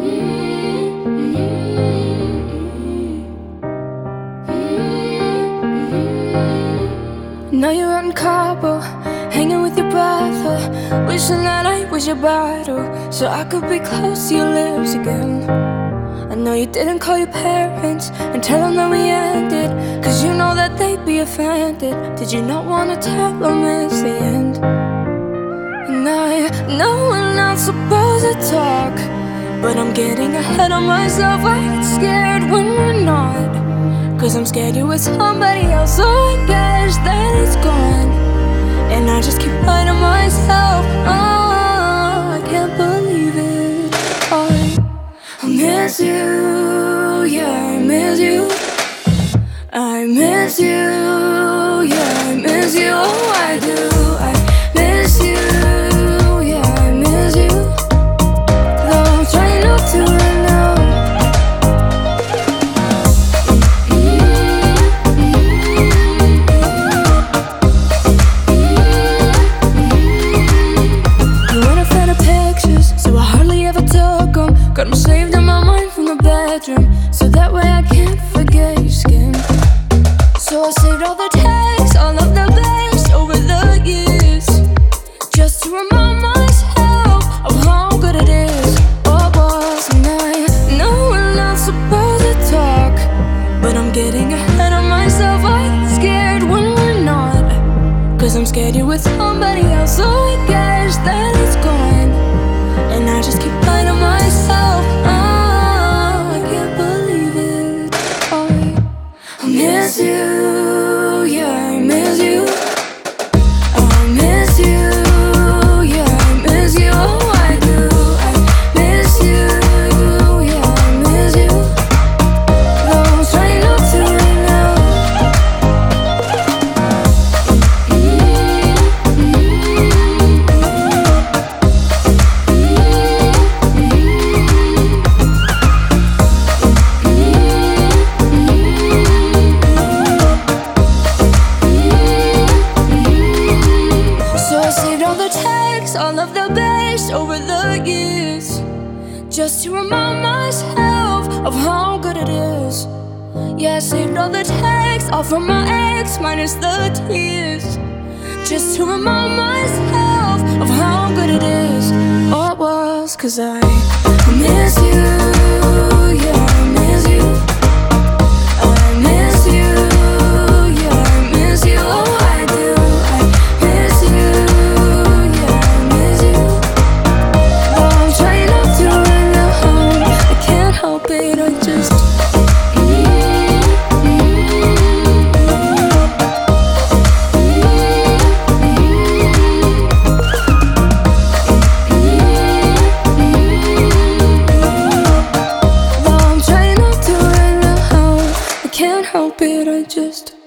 Now you're out in Cabo, hanging with your brother, wishing that I was your bottle, so I could be close to your lips again. I know you didn't call your parents and tell them that we ended, cause you know that they'd be offended. Did you not wanna tell them it's the end? And I know we're not supposed to talk, but I'm getting ahead of myself. I get scared when we're not, cause I'm scared you're with somebody else. So I guess that it's gone, and I just keep lying to myself. Oh, I can't believe it. I miss you, yeah, I miss you. I miss you, yeah, I miss you. Oh, I do, I miss you, yeah, I miss you. Though I'm trying not to right now. Got them saved in my mind from the bedroom, so that way I can't forget your skin. So I saved all the texts, all of the best over the years, just to remind myself of how good it is. What was, and I know we're not supposed to talk, but I'm getting ahead of myself. I get scared when we're not, cause I'm scared you're with somebody else. So I guess that it's gone, and I just keep lying to myself. Oh, I can't believe it. I miss you, yeah, I miss you. I miss you, yeah, I miss you. Oh, I do, I miss you, yeah, I miss you. Though I'm trying not to right now. All of the best over the years, just to remind myself of how good it is. Yeah, I saved all the texts, all from my ex, minus the tears, just to remind myself of how good it is. Oh, it was, cause I miss you, yeah, I miss you. I miss you, yeah, I miss you. Oh, I do, I miss you. Help it, I just